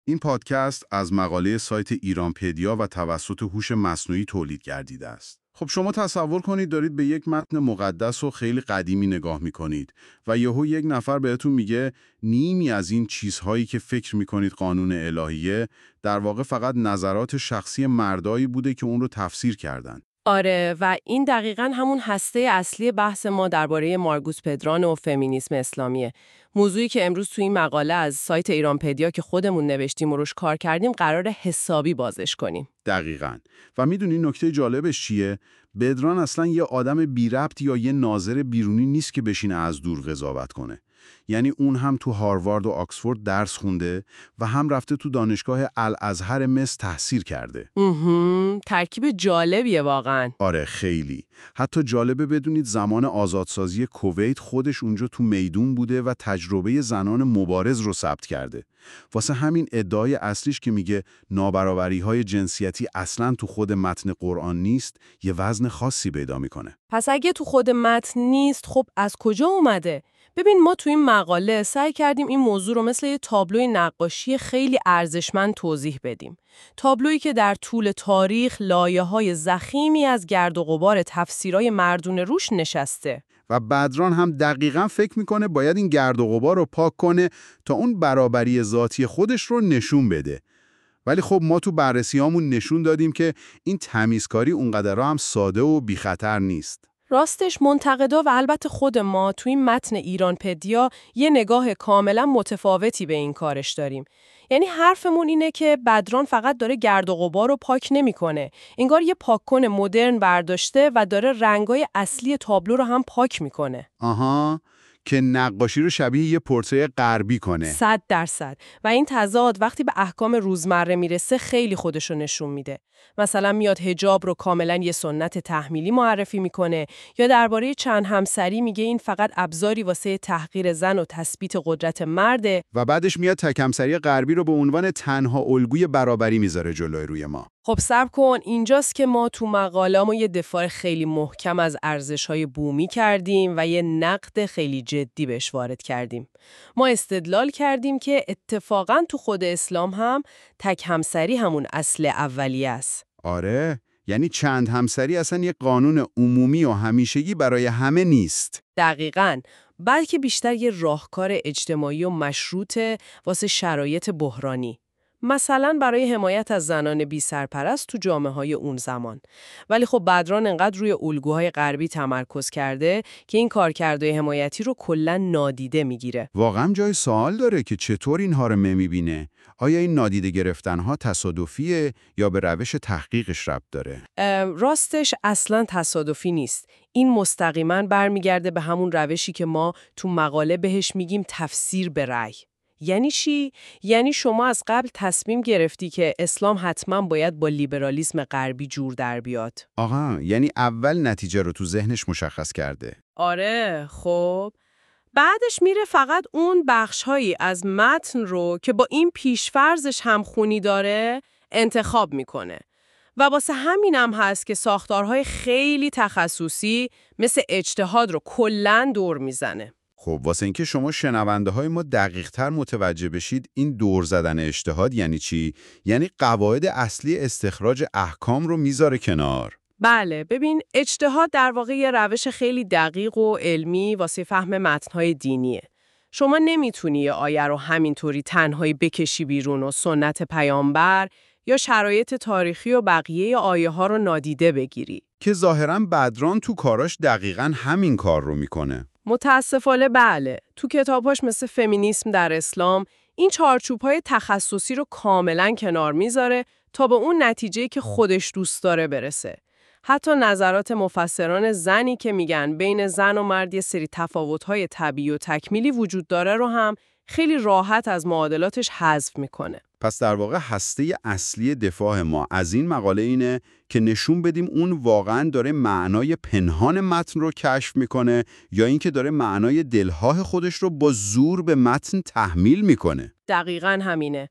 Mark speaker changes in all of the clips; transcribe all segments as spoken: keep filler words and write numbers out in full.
Speaker 1: این پادکست از مقاله سایت ایرانپدیا و توسط هوش مصنوعی تولید گردیده است. خب شما تصور کنید دارید به یک متن مقدس و خیلی قدیمی نگاه می‌کنید و یهو یک نفر بهتون میگه نیمی از این چیزهایی که فکر می‌کنید قانون الهیه در واقع فقط نظرات شخصی مردایی بوده که اون رو تفسیر کردن.
Speaker 2: آره، و این دقیقاً همون هسته اصلی بحث ما درباره مارگوس پدران و فمینیسم اسلامیه. موضوعی که امروز تو این مقاله از سایت ایرانپدیا که خودمون نوشتیم و روش کار کردیم قرار حسابی بازش کنیم.
Speaker 1: دقیقاً. و میدونی نکته جالبش چیه؟ پدران اصلاً یه آدم بی ربط یا یه ناظر بیرونی نیست که بشینه از دور قضاوت کنه. یعنی اون هم تو هاروارد و آکسفورد درس خونده و هم رفته تو دانشگاه الازهر مصر تحصیل کرده.
Speaker 2: اهم، ترکیب جالبیه واقعاً.
Speaker 1: آره خیلی. حتی جالبه بدونید زمان آزادسازی کویت خودش اونجا تو میدون بوده و تجربه زنان مبارز رو ثبت کرده. واسه همین ادعای اصلیش که میگه نابرابری‌های جنسیتی اصلاً تو خود متن قرآن نیست، یه وزن خاصی پیدا میکنه.
Speaker 2: پس اگه تو خود متن نیست، خب از کجا اومده؟ ببین ما تو این مقاله سعی کردیم این موضوع رو مثل یه تابلوی نقاشی خیلی ارزشمند توضیح بدیم. تابلویی که در طول تاریخ لایه‌های ضخیمی از گرد و غبار تفسیرای مردونه روش نشسته.
Speaker 1: و بدران هم دقیقاً فکر میکنه باید این گرد و غبار رو پاک کنه تا اون برابری ذاتی خودش رو نشون بده. ولی خب ما تو بررسیامون نشون دادیم که این تمیزکاری اونقدر هم ساده و بی خطر نیست.
Speaker 2: راستش منتقدا و البته خود ما تو این متن ایرانپدیا یه نگاه کاملا متفاوتی به این کارش داریم. یعنی حرفمون اینه که بدران فقط داره گرد و غبار رو پاک نمی‌کنه. انگار یه پاککن مدرن برداشته و داره رنگای اصلی تابلو رو هم پاک می‌کنه.
Speaker 1: آها، که نقاشی رو شبیه یه پورتری غربی کنه.
Speaker 2: صد درصد. و این تضاد وقتی به احکام روزمره میرسه خیلی خودشو نشون میده. مثلا میاد حجاب رو کاملا یه سنت تحمیلی معرفی میکنه یا درباره چند همسری میگه این فقط ابزاری واسه تحقیر زن و تثبیت قدرت مرده
Speaker 1: و بعدش میاد تک همسری غربی رو به عنوان تنها الگوی برابری میذاره جلوی روی ما.
Speaker 2: خب صبر کن، اینجاست که ما تو مقاله‌مون یه دفاع خیلی محکم از ارزش‌های بومی کردیم و یه نقد خیلی جدی بهش وارد کردیم. ما استدلال کردیم که اتفاقاً تو خود اسلام هم تک همسری همون اصل اولیه است.
Speaker 1: آره، یعنی چند همسری اصلا یه قانون عمومی و همیشگی برای همه نیست.
Speaker 2: دقیقاً، بلکه بیشتر یه راهکار اجتماعی و مشروطه واسه شرایط بحرانی. مثلا برای حمایت از زنان بی سرپرست تو جامعه‌های اون زمان. ولی خب بدران انقدر روی الگوهای غربی تمرکز کرده که این کارکردهای حمایتی رو کلاً نادیده میگیره.
Speaker 1: واقعا جای سوال داره که چطور اینها رو نمیبینه؟ آیا این نادیده گرفتنها تصادفیه یا به روش تحقیقش ربط داره؟
Speaker 2: راستش اصلاً تصادفی نیست. این مستقیماً برمیگرده به همون روشی که ما تو مقاله بهش میگیم تفسیر به رأی. یعنی چی؟ یعنی شما از قبل تصمیم گرفتی که اسلام حتما باید با لیبرالیسم غربی جور در بیاد.
Speaker 1: آها، یعنی اول نتیجه رو تو ذهنش مشخص کرده.
Speaker 2: آره، خب. بعدش میره فقط اون بخش‌هایی از متن رو که با این پیشفرضش همخونی داره انتخاب میکنه. و واسه همینم هست که ساختارهای خیلی تخصصی مثل اجتهاد رو کلاً دور میزنه.
Speaker 1: خب واسه اینکه شما شنونده های ما دقیق تر متوجه بشید این دور زدن اجتهاد یعنی چی؟ یعنی قواعد اصلی استخراج احکام رو میذاره کنار.
Speaker 2: بله، ببین اجتهاد در واقع یه روش خیلی دقیق و علمی واسه فهم متن‌های دینیه. شما نمیتونی یه آیه رو همینطوری تنهایی بکشی بیرون و سنت پیامبر یا شرایط تاریخی و بقیه آیه ها رو نادیده بگیری.
Speaker 1: که ظاهراً بدران تو کاراش دقیقاً همین کار رو میکنه.
Speaker 2: متاسفانه بله. تو کتاباش مثل فمینیسم در اسلام این چارچوب‌های تخصصی رو کاملاً کنار میذاره تا به اون نتیجه‌ای که خودش دوست داره برسه. حتی نظرات مفسران زنی که میگن بین زن و مرد یه سری تفاوت‌های طبیعی و تکمیلی وجود داره رو هم خیلی راحت از معادلاتش حذف میکنه.
Speaker 1: پس در واقع هسته اصلی دفاع ما از این مقاله اینه که نشون بدیم اون واقعاً داره معنای پنهان متن رو کشف میکنه یا اینکه داره معنای دلخواه خودش رو با زور به متن تحمیل میکنه.
Speaker 2: دقیقاً همینه.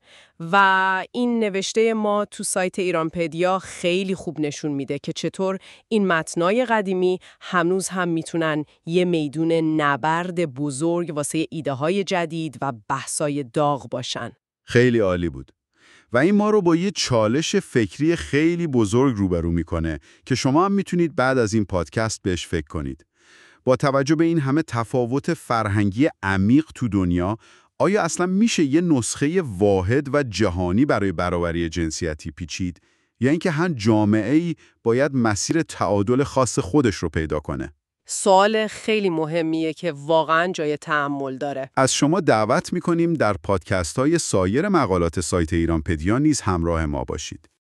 Speaker 2: و این نوشته ما تو سایت ایرانپدیا خیلی خوب نشون میده که چطور این متنای قدیمی هنوز هم میتونن یه میدون نبرد بزرگ واسه ایده های جدید و بحثای داغ باشن.
Speaker 1: خیلی عالی بود. و این ما رو با یه چالش فکری خیلی بزرگ روبرو میکنه که شما هم میتونید بعد از این پادکست بهش فکر کنید. با توجه به این همه تفاوت فرهنگی عمیق تو دنیا، آیا اصلا میشه یه نسخه واحد و جهانی برای برابری جنسیتی پیچید؟ یا اینکه هر جامعه‌ای باید مسیر تعادل خاص خودش رو پیدا کنه؟
Speaker 2: سوال خیلی مهمیه که واقعاً جای تأمل داره.
Speaker 1: از شما دعوت میکنیم در پادکست های سایر مقالات سایت ایرانپدیا نیز همراه ما باشید.